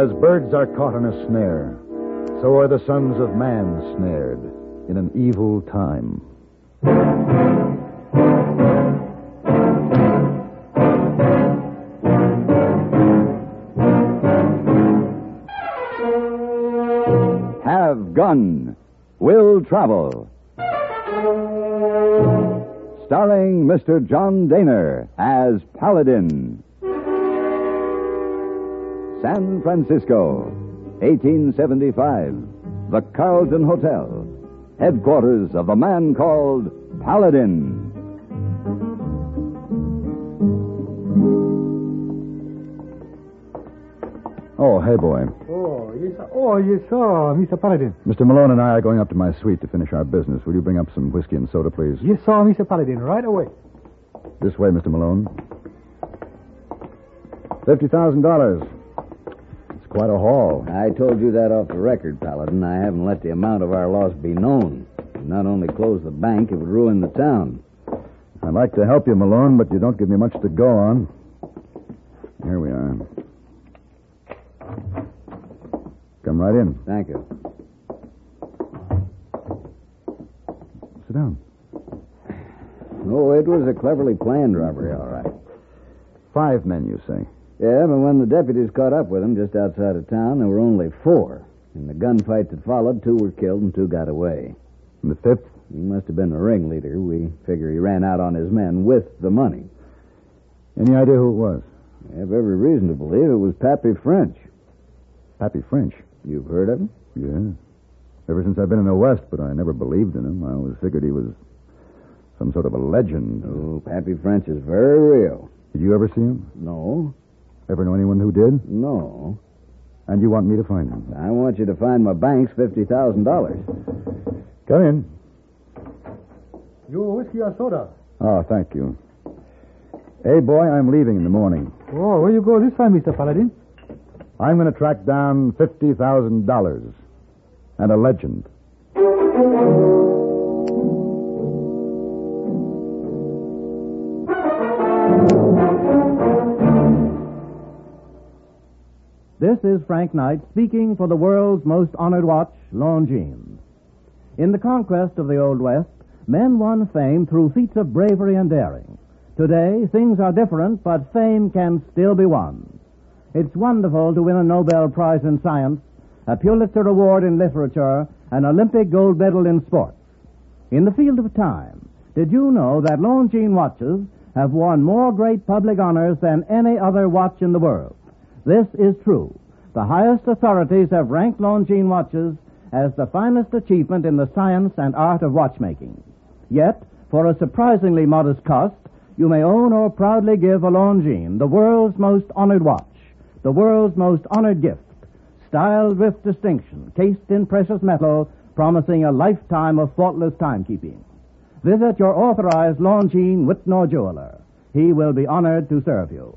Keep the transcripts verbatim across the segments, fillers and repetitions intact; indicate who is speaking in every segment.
Speaker 1: As birds are caught in a snare, so are the sons of man snared in an evil time.
Speaker 2: Have Gun, Will Travel. Starring Mister John Daner as Paladin. San Francisco, eighteen seventy-five. The Carlton Hotel, headquarters of a man called Paladin.
Speaker 1: Oh, hey, boy.
Speaker 3: Oh, yes, sir. Oh, yes, sir, Mister Paladin.
Speaker 1: Mister Malone and I are going up to my suite to finish our business. Will you bring up some whiskey and soda, please?
Speaker 3: Yes, sir, Mister Paladin, right away.
Speaker 1: This way, Mister Malone. Fifty thousand dollars. It's quite a haul.
Speaker 4: I told you that off the record, Paladin. I haven't let the amount of our loss be known. It not only close the bank, it would ruin the town.
Speaker 1: I'd like to help you, Malone, but you don't give me much to go on. Here we are. Come right in.
Speaker 4: Thank you.
Speaker 1: Sit down.
Speaker 4: Oh, it was a cleverly planned robbery, all right.
Speaker 1: Five men, you say?
Speaker 4: Yeah, but when the deputies caught up with them just outside of town, there were only four. In the gunfight that followed, two were killed and two got away.
Speaker 1: And the fifth?
Speaker 4: He must have been the ringleader. We figure he ran out on his men with the money.
Speaker 1: Any idea who it was?
Speaker 4: I have every reason to believe it was Pappy French.
Speaker 1: Pappy French?
Speaker 4: You've heard of him?
Speaker 1: Yeah. Ever since I've been in the West, but I never believed in him. I always figured he was some sort of a legend.
Speaker 4: Oh, Pappy French is very real.
Speaker 1: Did you ever see him?
Speaker 4: No.
Speaker 1: Ever know anyone who did?
Speaker 4: No.
Speaker 1: And you want me to find him?
Speaker 4: I want you to find my bank's fifty thousand dollars.
Speaker 1: Come in.
Speaker 3: You whiskey or soda?
Speaker 1: Oh, thank you. Hey, boy, I'm leaving in the morning.
Speaker 3: Oh, where you go this time, Mister Paladin?
Speaker 1: I'm going to track down fifty thousand dollars and a legend.
Speaker 5: This is Frank Knight speaking for the world's most honored watch, Longines. In the conquest of the Old West, men won fame through feats of bravery and daring. Today, things are different, but fame can still be won. It's wonderful to win a Nobel Prize in Science, a Pulitzer Award in Literature, an Olympic gold medal in sports. In the field of time, did you know that Longines watches have won more great public honors than any other watch in the world? This is true. The highest authorities have ranked Longines watches as the finest achievement in the science and art of watchmaking. Yet, for a surprisingly modest cost, you may own or proudly give a Longines, the world's most honored watch, the world's most honored gift, styled with distinction, cased in precious metal, promising a lifetime of faultless timekeeping. Visit your authorized Longines Whitnor jeweler. He will be honored to serve you.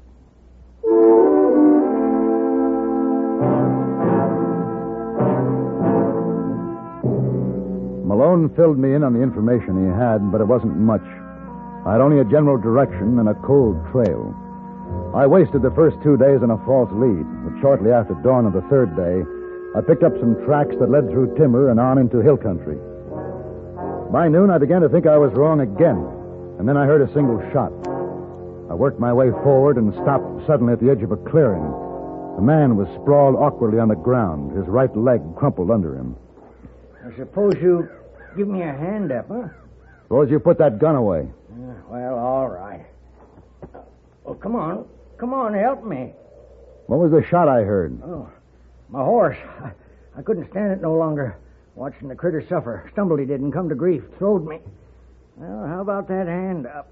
Speaker 1: Malone filled me in on the information he had, but it wasn't much. I had only a general direction and a cold trail. I wasted the first two days on a false lead, but shortly after dawn of the third day, I picked up some tracks that led through timber and on into hill country. By noon, I began to think I was wrong again, and then I heard a single shot. I worked my way forward and stopped suddenly at the edge of a clearing. A man was sprawled awkwardly on the ground, his right leg crumpled under him.
Speaker 6: I suppose you give me a hand up, huh?
Speaker 1: Suppose you put that gun away.
Speaker 6: Uh, well, all right. Oh, come on. Come on, help me.
Speaker 1: What was the shot I heard?
Speaker 6: Oh, my horse. I, I couldn't stand it no longer. Watching the critter suffer. Stumbled he did and come to grief. Throwed me. Well, how about that hand up?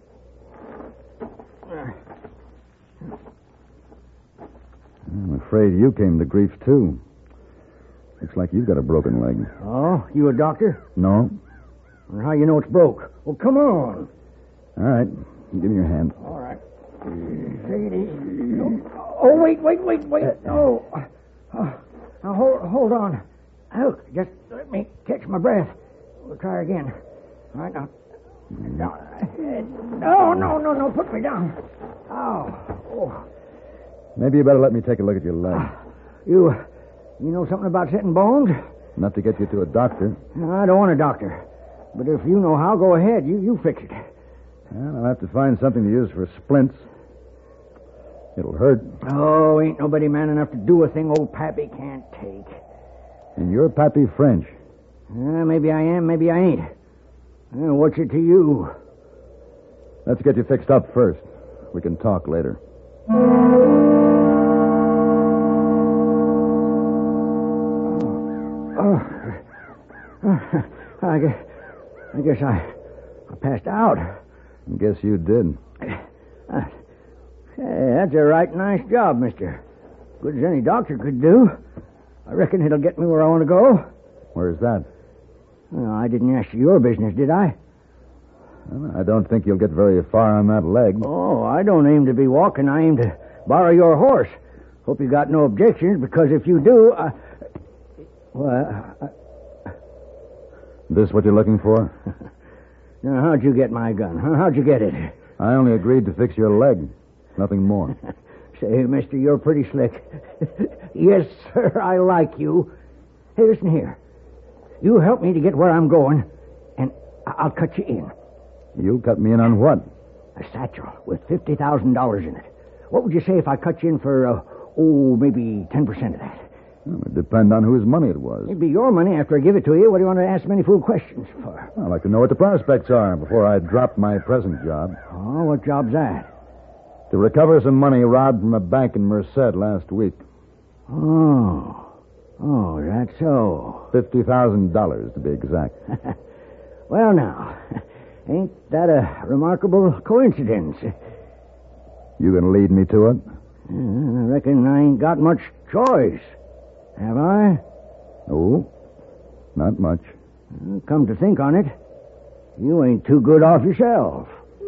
Speaker 1: I'm afraid you came to grief, too. Looks like you've got a broken leg.
Speaker 6: Oh, you a doctor?
Speaker 1: No.
Speaker 6: Well, how you know it's broke? Well, come on.
Speaker 1: All right. Give me your hand.
Speaker 6: All right. Take it easy. Oh, oh wait, wait, wait, wait. Oh. oh. Now, hold, hold on. Oh, just let me catch my breath. We'll try again. All right, now. No, no, no, no. Put me down. Oh. oh.
Speaker 1: Maybe you better let me take a look at your leg.
Speaker 6: You, you know something about setting bones?
Speaker 1: Enough to get you to a doctor.
Speaker 6: No, I don't want a doctor. But if you know how, go ahead. You, you fix it.
Speaker 1: Well, I'll have to find something to use for splints. It'll hurt.
Speaker 6: Oh, ain't nobody man enough to do a thing old Pappy can't take.
Speaker 1: And you're Pappy French.
Speaker 6: Uh, maybe I am, maybe I ain't. Uh, what's it to you?
Speaker 1: Let's get you fixed up first. We can talk later.
Speaker 6: Oh, uh, I guess, I guess I, I passed out.
Speaker 1: I guess you did.
Speaker 6: Uh, hey, that's a right nice job, mister. Good as any doctor could do. I reckon it'll get me where I want to go.
Speaker 1: Where's that?
Speaker 6: Well, I didn't ask you your business, did I?
Speaker 1: Well, I don't think you'll get very far on that leg.
Speaker 6: Oh, I don't aim to be walking. I aim to borrow your horse. Hope you got no objections, because if you do, I... Well, I...
Speaker 1: This what you're looking for?
Speaker 6: Now, how'd you get my gun? Huh? How'd you get it?
Speaker 1: I only agreed to fix your leg. Nothing more.
Speaker 6: Say, mister, you're pretty slick. Yes, sir, I like you. Hey, listen here. You help me to get where I'm going, and I- I'll cut you in.
Speaker 1: You cut me in on what?
Speaker 6: A satchel with fifty thousand dollars in it. What would you say if I cut you in for, uh, oh, maybe ten percent of that?
Speaker 1: Well, it depends on whose money it was.
Speaker 6: It'd be your money after I give it to you. What do you want to ask many fool questions for?
Speaker 1: I'd like to know what the prospects are before I drop my present job.
Speaker 6: Oh, what job's that?
Speaker 1: To recover some money robbed from a bank in Merced last week.
Speaker 6: Oh. Oh, that's so.
Speaker 1: Fifty thousand dollars, to be exact.
Speaker 6: Well, now, ain't that a remarkable coincidence?
Speaker 1: You gonna lead me to it?
Speaker 6: Uh, I reckon I ain't got much choice. Have I?
Speaker 1: No, not much.
Speaker 6: Uh, Come to think on it, you ain't too good off yourself.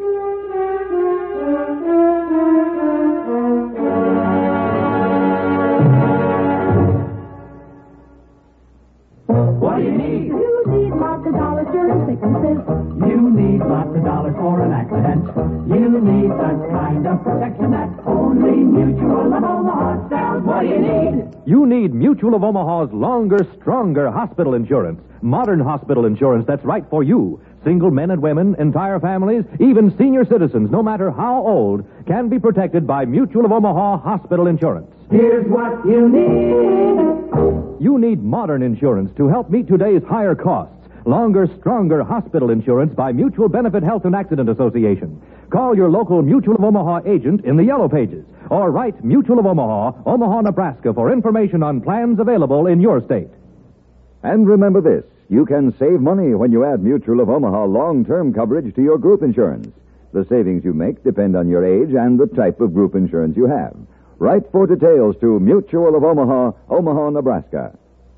Speaker 7: What do you need?
Speaker 8: You need lots of dollars during sicknesses.
Speaker 7: You need lots of dollars for an accident. You need that kind of protection that only Mutual of Omaha sells. What do you need?
Speaker 9: You need Mutual of Omaha's longer, stronger hospital insurance. Modern hospital insurance that's right for you. Single men and women, entire families, even senior citizens, no matter how old, can be protected by Mutual of Omaha hospital insurance.
Speaker 7: Here's what you need.
Speaker 9: You need modern insurance to help meet today's higher costs. Longer, stronger hospital insurance by Mutual Benefit Health and Accident Association. Call your local Mutual of Omaha agent in the Yellow Pages or write Mutual of Omaha, Omaha, Nebraska for information on plans available in your state.
Speaker 2: And remember this, you can save money when you add Mutual of Omaha long-term coverage to your group insurance. The savings you make depend on your age and the type of group insurance you have. Write for details to Mutual of Omaha, Omaha, Nebraska.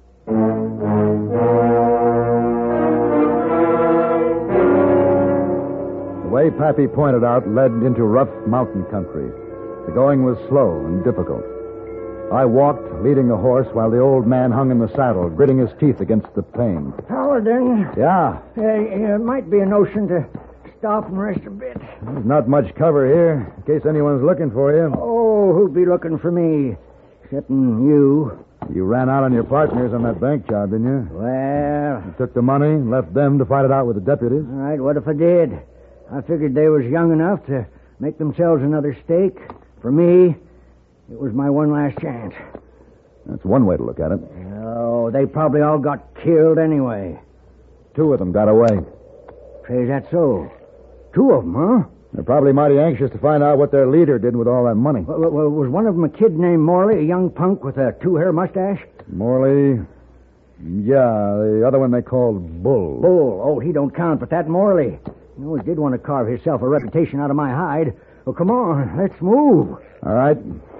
Speaker 1: The way Pappy pointed out led into rough mountain country. The going was slow and difficult. I walked, leading the horse, while the old man hung in the saddle, gritting his teeth against the pain.
Speaker 6: Paladin,
Speaker 1: Yeah,
Speaker 6: uh, it might be a notion to stop and rest a bit.
Speaker 1: there's not much cover here, in case anyone's looking for you.
Speaker 6: Oh, who'd be looking for me? Excepting you.
Speaker 1: You ran out on your partners on that bank job, didn't you?
Speaker 6: Well,
Speaker 1: You took the money, left them to fight it out with the deputies.
Speaker 6: all right, what if I did? I figured they was young enough to make themselves another stake. For me, it was my one last chance.
Speaker 1: That's one way to look at it.
Speaker 6: Oh, they probably all got killed anyway.
Speaker 1: Two of them got away.
Speaker 6: Say, is that so? Two of them, huh?
Speaker 1: They're probably mighty anxious to find out what their leader did with all that money.
Speaker 6: Well, well, well, was one of them a kid named Morley, a young punk with a two-hair mustache?
Speaker 1: Morley. Yeah, the other one they called Bull.
Speaker 6: Bull. Oh, he don't count, but that Morley. He always did want to carve himself a reputation out of my hide. Well, come on, let's move.
Speaker 1: All right.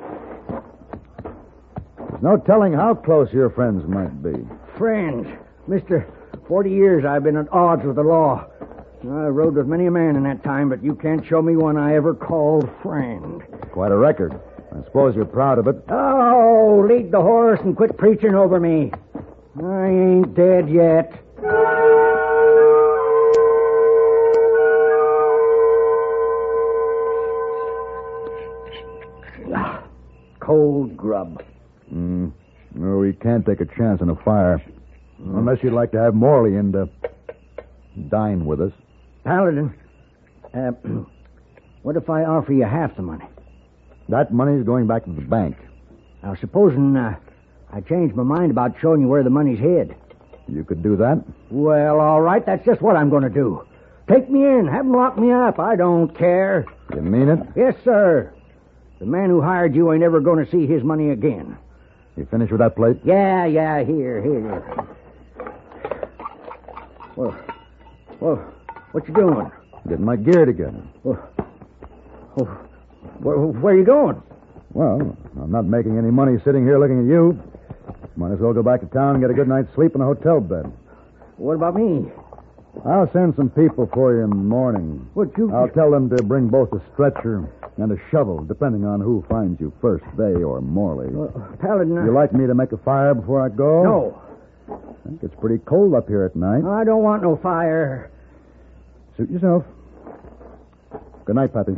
Speaker 1: There's no telling how close your friends might be.
Speaker 6: Friends. Mister, forty years I've been at odds with the law. I rode with many a man in that time, but you can't show me one I ever called friend.
Speaker 1: Quite a record. I suppose you're proud of it.
Speaker 6: Oh, lead the horse and quit preaching over me. I ain't dead yet. Cold grub.
Speaker 1: Mm, can't take a chance on a fire. Unless you'd like to have Morley in to dine with us.
Speaker 6: Paladin, uh, what if I offer you half the money?
Speaker 1: That money's going back to the bank.
Speaker 6: Now, supposing uh, I change my mind about showing you where the money's hid.
Speaker 1: You could do that?
Speaker 6: Well, all right, that's just what I'm going to do. Take me in, have them lock me up. I don't care.
Speaker 1: You mean it?
Speaker 6: Yes, sir. The man who hired you ain't ever going to see his money again.
Speaker 1: You finished with that plate?
Speaker 6: Yeah, yeah, here, here. Well, well, what you doing?
Speaker 1: Getting my gear together.
Speaker 6: Well, oh, where, where are you going?
Speaker 1: Well, I'm not making any money sitting here looking at you. Might as well go back to town and get a good night's sleep in a hotel bed.
Speaker 6: What about me?
Speaker 1: I'll send some people for you in the morning.
Speaker 6: What, you...
Speaker 1: I'll tell them to bring both a stretcher and a shovel, depending on who finds you first, they or Morley.
Speaker 6: Well, Paladin, I...
Speaker 1: You like me to make a fire before I go?
Speaker 6: No.
Speaker 1: I think it's pretty cold up here at night.
Speaker 6: I don't want no fire.
Speaker 1: Suit yourself. Good night, Pappy.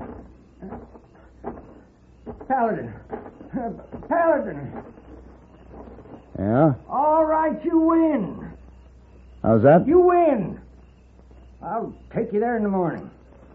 Speaker 6: Paladin. Uh, Paladin.
Speaker 1: Yeah?
Speaker 6: All right, you win.
Speaker 1: How's that?
Speaker 6: You win. I'll take you there in the morning.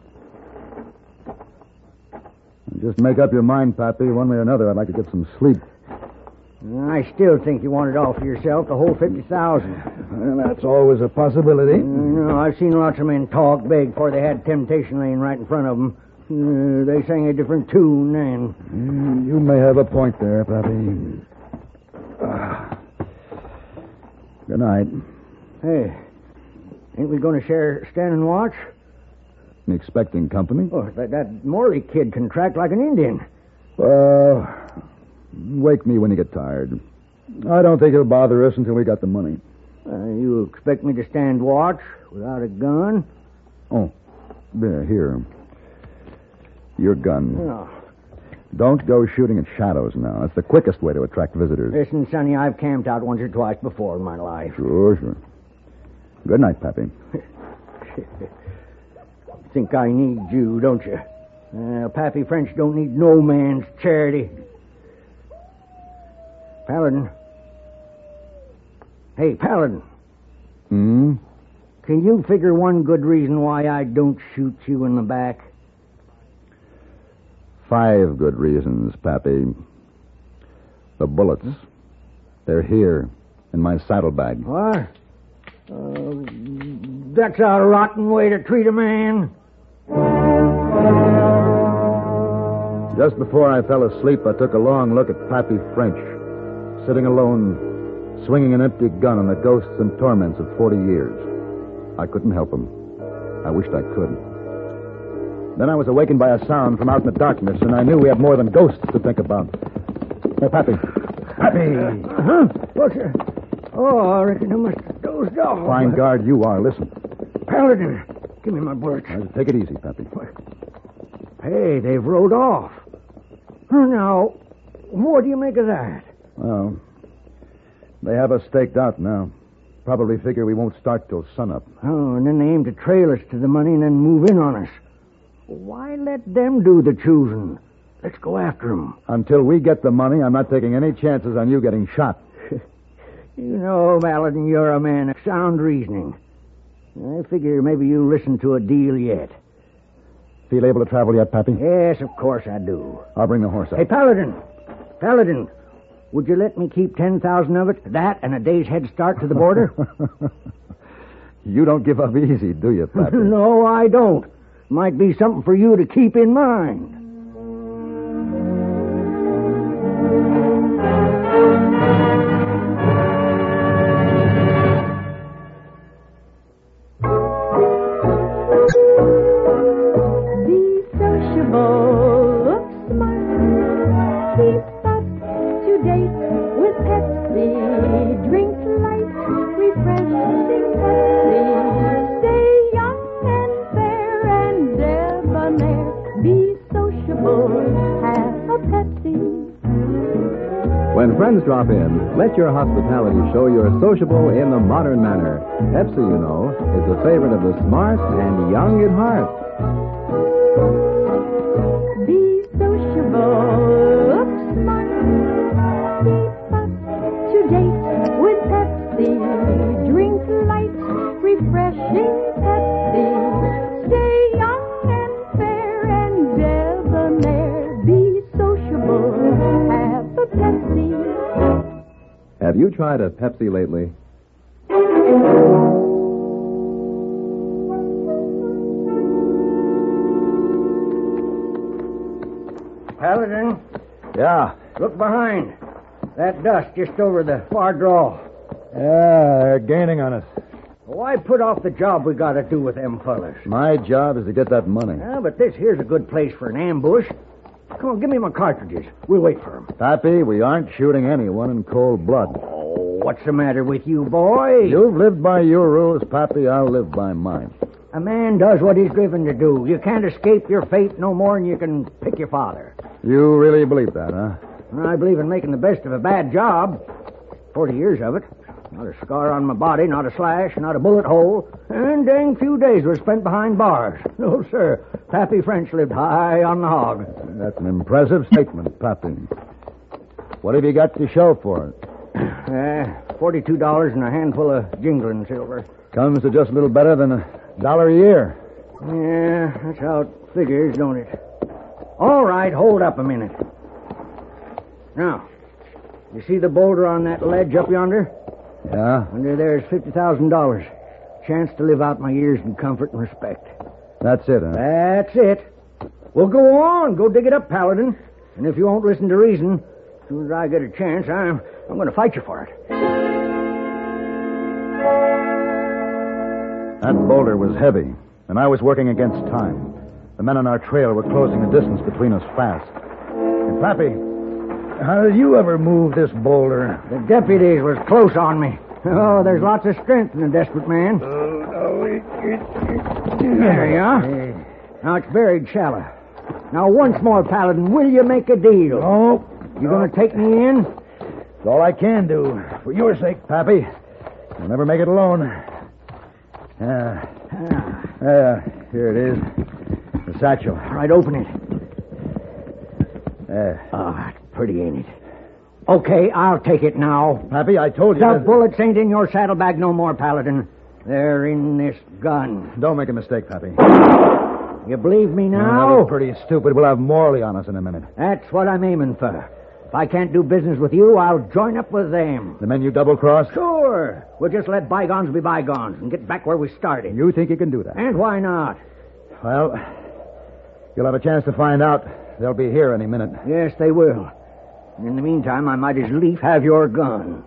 Speaker 1: Just make up your mind, Pappy. One way or another, I'd like to get some sleep.
Speaker 6: I still think you want it all for yourself, the whole fifty thousand.
Speaker 1: Well, that's always a possibility.
Speaker 6: Uh, no, I've seen lots of men talk big before they had temptation laying right in front of them. Uh, they sang a different tune then.
Speaker 1: Mm, you may have a point there, Pappy. Ah. Good night.
Speaker 6: Hey, ain't we going to share standing watch?
Speaker 1: Expecting company?
Speaker 6: Oh, that, that Morley kid can track like an Indian.
Speaker 1: Well, wake me when you get tired. I don't think it'll bother us until we got the money.
Speaker 6: Uh, you expect me to stand watch without a gun?
Speaker 1: Oh, there, here. Your gun.
Speaker 6: Oh.
Speaker 1: Don't go shooting at shadows now. That's the quickest way to attract visitors.
Speaker 6: Listen, Sonny, I've camped out once or twice before in my life.
Speaker 1: Sure, sure. Good night, Pappy.
Speaker 6: Think I need you, don't you? Uh, Pappy French don't need no man's charity. Paladin. Hey, Paladin.
Speaker 1: Hmm?
Speaker 6: Can you figure one good reason why I don't shoot you in the back?
Speaker 1: Five good reasons, Pappy. The bullets. They're here, in my saddlebag.
Speaker 6: What? Uh, that's a rotten way to treat a man.
Speaker 1: Just before I fell asleep, I took a long look at Pappy French, sitting alone, swinging an empty gun on the ghosts and torments of forty years. I couldn't help him. I wished I could. Then I was awakened by a sound from out in the darkness, and I knew we had more than ghosts to think about. Hey, Pappy. Pappy!
Speaker 6: Uh-huh. What's it? Oh, I reckon I must have dozed off.
Speaker 1: Fine guard you are. Listen.
Speaker 6: Paladin, give me my bullets.
Speaker 1: Now, take it easy, Pappy.
Speaker 6: Hey, they've rode off. Now, what do you make of that?
Speaker 1: Well, they have us staked out now. Probably figure we won't start till sunup.
Speaker 6: Oh, and then they aim to trail us to the money and then move in on us. Why let them do the choosing? Let's go after them.
Speaker 1: Until we get the money, I'm not taking any chances on you getting shot.
Speaker 6: You know, Paladin, you're a man of sound reasoning. I figure maybe you'll listen to a deal yet.
Speaker 1: Feel able to travel yet, Pappy?
Speaker 6: Yes, of course I do.
Speaker 1: I'll bring the horse up.
Speaker 6: Hey, Paladin. Paladin, would you let me keep ten thousand of it? That and a day's head start to the border?
Speaker 1: You don't give up easy, do you, Pappy?
Speaker 6: No, I don't. Might be something for you to keep in mind.
Speaker 9: When friends drop in, let your hospitality show you're sociable in the modern manner. Pepsi, you know, is a favorite of the smart and young at heart.
Speaker 8: Be sociable, look smart, keep up to date. refreshing Pepsi. Stay young and fair and debonair. Be sociable. Have a Pepsi.
Speaker 9: Have you tried a Pepsi lately?
Speaker 6: Paladin,
Speaker 1: Yeah.
Speaker 6: look behind. That dust just over the far draw.
Speaker 1: Yeah, they're gaining on us.
Speaker 6: Why put off the job we got to do with them fellas?
Speaker 1: My job is to get that money.
Speaker 6: Yeah, but this here's a good place for an ambush. Come on, give me my cartridges. We'll wait for them.
Speaker 1: Pappy, we aren't shooting anyone in cold blood.
Speaker 6: Oh, what's the matter with you, boy?
Speaker 1: You've lived by your rules, Pappy. I'll live by mine.
Speaker 6: A man does what he's driven to do. You can't escape your fate no more than you can pick your father.
Speaker 1: You really believe that, huh?
Speaker 6: I believe in making the best of a bad job. Forty years of it. Not a scar on my body, not a slash, not a bullet hole. And dang few days were spent behind bars. No, sir. Pappy French lived high on the hog.
Speaker 1: That's an impressive statement, Pappy. What have you got to show for it?
Speaker 6: Uh, Forty-two dollars and a handful of jingling silver.
Speaker 1: Comes to just a little better than a dollar a year.
Speaker 6: Yeah, that's how it figures, don't it? All right, hold up a minute. Now, you see the boulder on that ledge up yonder?
Speaker 1: Yeah?
Speaker 6: Under there's fifty thousand dollars. Chance to live out my years in comfort and respect.
Speaker 1: That's it, huh?
Speaker 6: That's it. Well, go on. Go dig it up, Paladin. And if you won't listen to reason, as soon as I get a chance, I'm, I'm going to fight you for it.
Speaker 1: That boulder was heavy, and I was working against time. The men on our trail were closing the distance between us fast. And Pappy, how did you ever move this boulder?
Speaker 6: The deputies was close on me. Oh, there's lots of strength in a desperate man. There you are. Now it's buried shallow. Now once more, Paladin, will you make a deal?
Speaker 1: Oh,
Speaker 6: You going to take me in?
Speaker 1: it's all I can do. For your sake, Pappy. I'll never make it alone. Yeah. Yeah, here it is. The satchel.
Speaker 6: All right, open it.
Speaker 1: There.
Speaker 6: Oh, that's pretty, ain't it? Okay, I'll take it now.
Speaker 1: Pappy, I told you.
Speaker 6: The
Speaker 1: that-
Speaker 6: bullets ain't in your saddlebag no more, Paladin. They're in this gun.
Speaker 1: Don't make a mistake, Pappy.
Speaker 6: You believe me
Speaker 1: Oh,
Speaker 6: now?
Speaker 1: we're pretty stupid. We'll have Morley on us in a minute.
Speaker 6: That's what I'm aiming for. If I can't do business with you, I'll join up with them.
Speaker 1: The men you double-crossed?
Speaker 6: Sure. We'll just let bygones be bygones and get back where we started.
Speaker 1: You think you can do that?
Speaker 6: And why not?
Speaker 1: Well, you'll have a chance to find out. They'll be here any minute.
Speaker 6: Yes, they will. And in the meantime, I might as lief have your gun.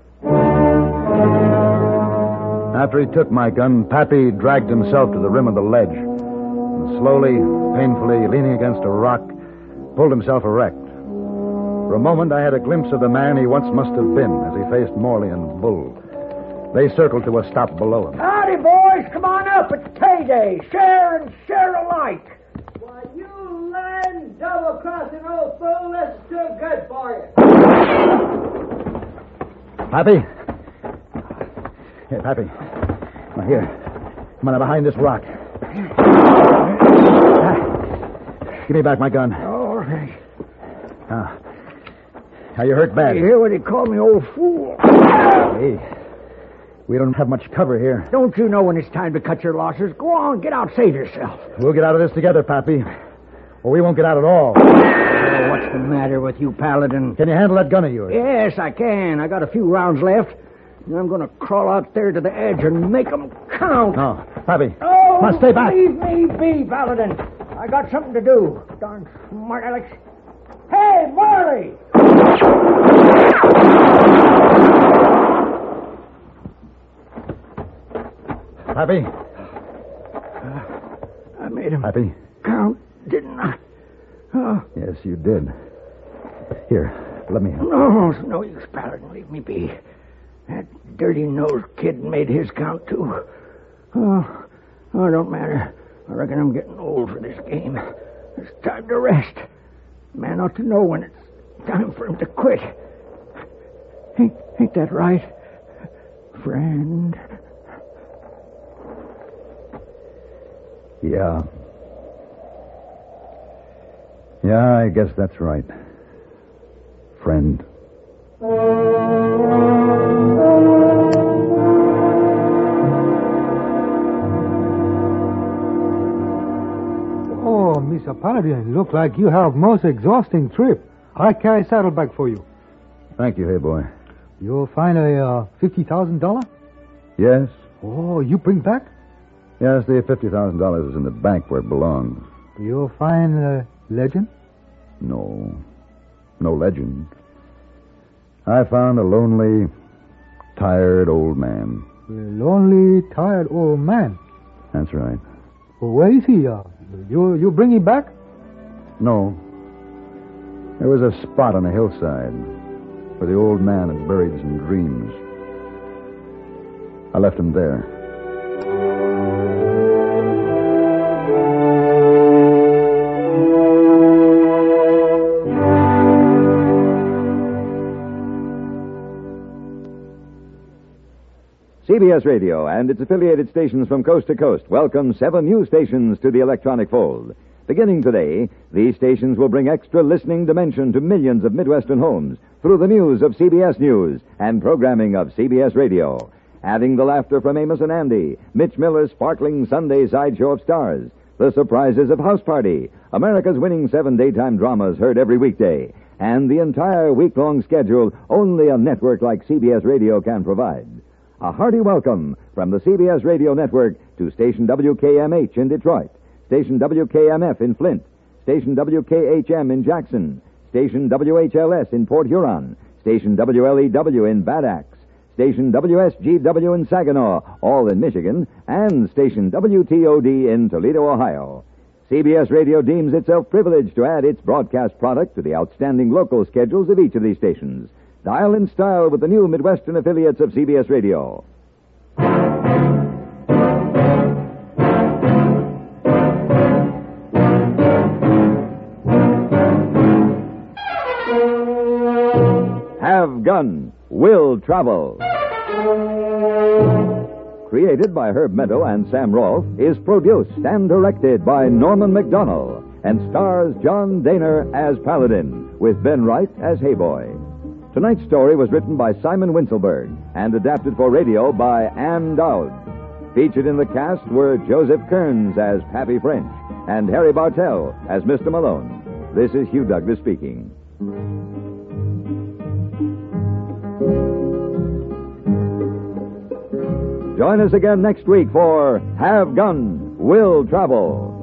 Speaker 1: After he took my gun, Pappy dragged himself to the rim of the ledge. And slowly, painfully, leaning against a rock, pulled himself erect. For a moment, I had a glimpse of the man he once must have been as he faced Morley and Bull. They circled to a stop below him.
Speaker 6: Howdy, boys. Come on up. It's payday. Share and share alike.
Speaker 10: Why, you lying, double-crossing old fool, that's too good for you.
Speaker 1: Pappy? Here, Pappy. Now, here. Come on, now, behind this rock. Give me back my gun.
Speaker 6: All right.
Speaker 1: Now, now you hurt bad.
Speaker 6: You hear what he called me, old fool?
Speaker 1: Hey, we don't have much cover here.
Speaker 6: Don't you know when it's time to cut your losses? Go on, get out, save yourself.
Speaker 1: We'll get out of this together, Pappy. Or we won't get out at all.
Speaker 6: Oh, what's the matter with you, Paladin?
Speaker 1: Can you handle that gun of yours?
Speaker 6: Yes, I can. I got a few rounds left. And I'm going to crawl out there to the edge and make 'em count.
Speaker 1: No. Pappy.
Speaker 6: Oh,
Speaker 1: Come on, stay back.
Speaker 6: Leave me be, Paladin. I got something to do. Darn smart Alex. Hey, Marley!
Speaker 1: Pappy.
Speaker 6: Uh, I made him
Speaker 1: Pappy.
Speaker 6: count, didn't I? Oh.
Speaker 1: Yes, you did. Here, let me help.
Speaker 6: No, it's no use, Paladin. Leave me be. That dirty-nosed kid made his count, too. Oh, oh, don't matter. I reckon I'm getting old for this game. It's time to rest. Man ought to know when it's time for him to quit. Ain't, ain't that right, friend?
Speaker 1: Yeah. Yeah, I guess that's right. Friend.
Speaker 3: Mister Paladin, look like you have most exhausting trip. I carry saddlebag for you.
Speaker 1: Thank you, hey boy.
Speaker 3: You'll find a uh, fifty thousand dollars?
Speaker 1: Yes?
Speaker 3: Oh, you bring back?
Speaker 1: Yes, the fifty thousand dollars is in the bank where it belongs.
Speaker 3: You'll find a legend?
Speaker 1: No. No legend. I found a lonely, tired old man.
Speaker 3: A lonely, tired old man.
Speaker 1: That's right.
Speaker 3: Well, where is he? Uh, you you bring him back?
Speaker 1: No. There was a spot on a hillside where the old man had buried some dreams. I left him there.
Speaker 2: C B S Radio and its affiliated stations from coast to coast welcome seven new stations to the electronic fold. Beginning today, these stations will bring extra listening dimension to millions of Midwestern homes through the news of C B S News and programming of C B S Radio. Adding the laughter from Amos and Andy, Mitch Miller's sparkling Sunday sideshow of stars, the surprises of House Party, America's winning seven daytime dramas heard every weekday, and the entire week-long schedule only a network like C B S Radio can provide. A hearty welcome from the C B S Radio Network to station W K M H in Detroit, station W K M F in Flint, station W K H M in Jackson, station W H L S in Port Huron, station W L E W in Bad Axe, station W S G W in Saginaw, all in Michigan, and station W T O D in Toledo, Ohio. C B S Radio deems itself privileged to add its broadcast product to the outstanding local schedules of each of these stations. Dial in style with the new Midwestern affiliates of C B S Radio. Have Gun, Will Travel. Created by Herb Meadow and Sam Rolfe, is produced and directed by Norman McDonnell and stars John Daner as Paladin, with Ben Wright as Hayboy. Tonight's story was written by Simon Winselberg and adapted for radio by Ann Dowd. Featured in the cast were Joseph Kearns as Pappy French and Harry Bartell as Mister Malone. This is Hugh Douglas speaking. Join us again next week for Have Gun, Will Travel.